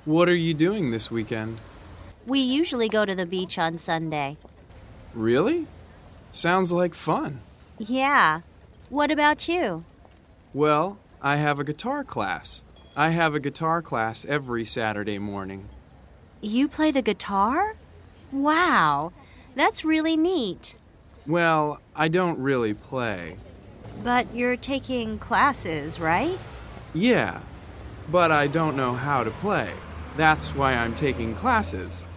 What are you doing this weekend? We usually go to the beach on Sunday. Really? Sounds like fun. Yeah. What about you? Well, I have a guitar class. I have a guitar class every Saturday morning. You play the guitar? Wow, that's really neat. Well, I don't really play. But you're taking classes, right? Yeah, but I don't know how to play. That's why I'm taking classes.